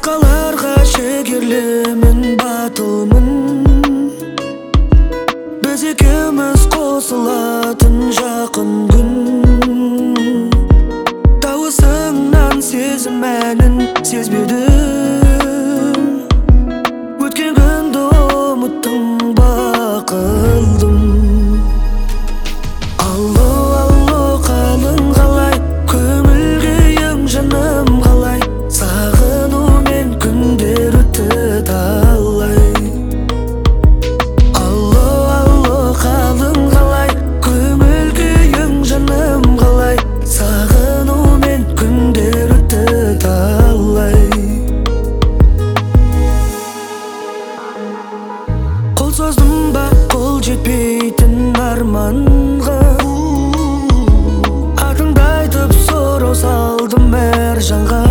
Башкаларга шегерлемин, батылмын. Биз экөөбүз косулатын жакын күн. Табысыңнан сезим мәнин сезбедим. Өткен күндү умуттум, бакылдым. Алло, алло, калың калай, көңүл күйүң жаным калай, сагынуумен күндөр өтө талай. Алло, алло, калың калай, көңүл күйүң жаным калай, сагынуумен күндөр өтө талай. Кол создум ба кол жетпейтин арманга, атыңды айтып суроо салдым эр жанга.